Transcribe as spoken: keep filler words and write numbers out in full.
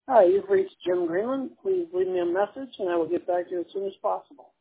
Hi, you've reached Jim Greenland. Please leave me a message and I will get back to you as soon as possible.